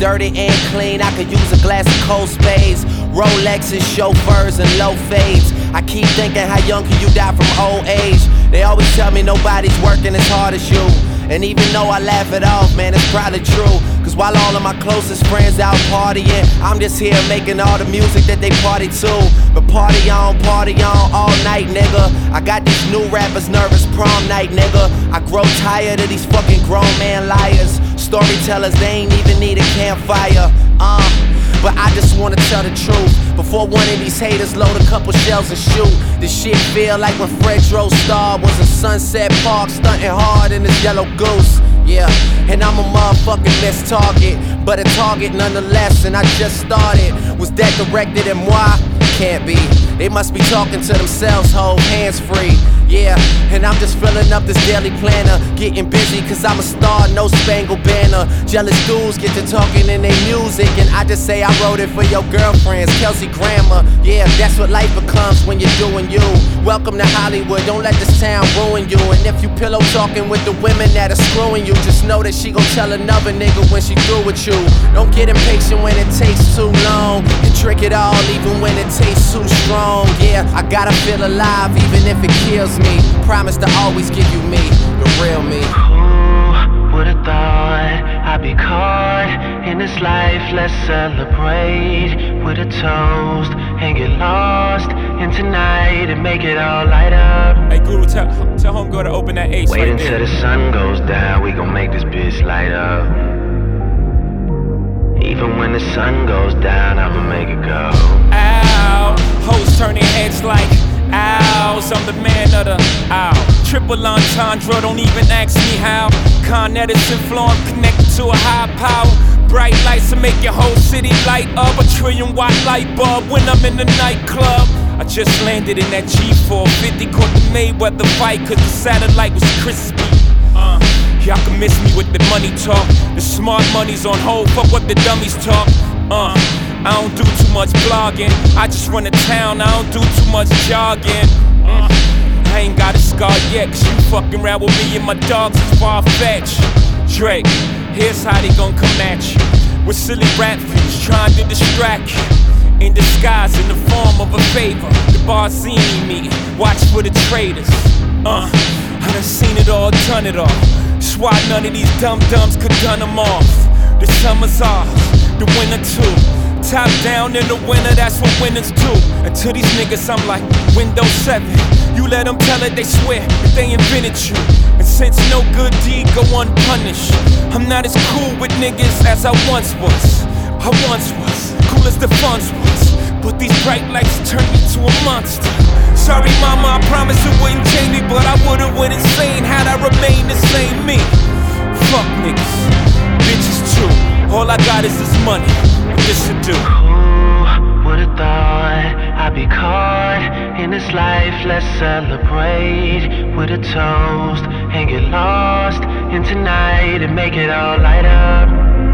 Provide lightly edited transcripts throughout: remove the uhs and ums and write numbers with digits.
dirty and clean. I could use a glass of cold spades, Rolexes, chauffeurs, and low fades. I keep thinking, how young can you die from old age? They always tell me nobody's working as hard as you. And even though I laugh it off, man, it's probably true. Cause while all of my closest friends out partying, I'm just here making all the music that they party to. But party on all night, nigga. I got these new rappers nervous prom night, nigga. I grow tired of these fucking grown man liars. Storytellers, they ain't even need a campfire. But I just wanna tell the truth before one of these haters load a couple shells and shoot. This shit feel like when Fred Starr was in Sunset Park stunting hard in his yellow goose. Yeah, and I'm a motherfucking missed target, but a target nonetheless, and I just started. Was that directed at moi? Can't be. They must be talking to themselves, hold hands free. Yeah, and I'm just filling up this daily planner, getting busy cause I'm a star, no spangled banner. Jealous dudes get to talking in their music, and I just say I wrote it for your girlfriends, Kelsey Grammer. Yeah, that's what life becomes when you're doing you. Welcome to Hollywood, don't let this town ruin you. And if you pillow talking with the women that are screwing you, just know that she gon' tell another nigga when she through with you. Don't get impatient when it takes too long, and trick it all even when it tastes too strong. Yeah, I gotta feel alive even if it kills me. Promise to always give you me, the real me. Who would've thought I'd be caught in this life? Let's celebrate with a toast and get lost in tonight and make it all light up. Hey Guru, tell homegirl to open that ace. Wait right until there. the sun goes down, we gon' make this bitch light up. Even when the sun goes down, I'ma make it go. Ow, hoes turn their heads like owls. I'm the man of the owl. Triple entendre, don't even ask me how. Con Edison flow, I'm connected to a high power. Bright lights to make your whole city light up. A trillion-watt light bulb when I'm in the nightclub. I just landed in that G450, caught the Mayweather fight cause the satellite was crispy. Y'all can miss me with the money talk. The smart money's on hold, fuck what the dummies talk. I don't do too much blogging, I just run a town, I don't do too much jogging. I ain't got a scar yet, cause you fucking around with me and my dogs is far-fetched. Drake, here's how they gon' come at you. With silly rap views trying to distract you. In disguise, in the form of a favor. The Barzini meeting, watch for the traitors. I done seen it all, done it all. That's why none of these dum-dums could done them off. The summer's ours, the winter too. Top down in the winter, that's what winners do. And to these niggas, I'm like Windows 7. You let them tell it, they swear that they invented you. And since no good deed go unpunished, I'm not as cool with niggas as I once was. I once was, cool as the funds was. But these bright lights turned me to a monster. Sorry mama, I promise it wouldn't change me, but I would've went insane had I remained the same me. Fuck niggas, bitches too. All I got is this money, and this to do. Who would've thought I'd be caught in this life? Let's celebrate with a toast and get lost in tonight and make it all light up.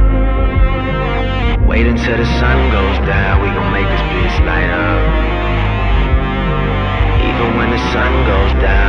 Wait until the sun goes down, we gon' make this bitch light up. Even when the sun goes down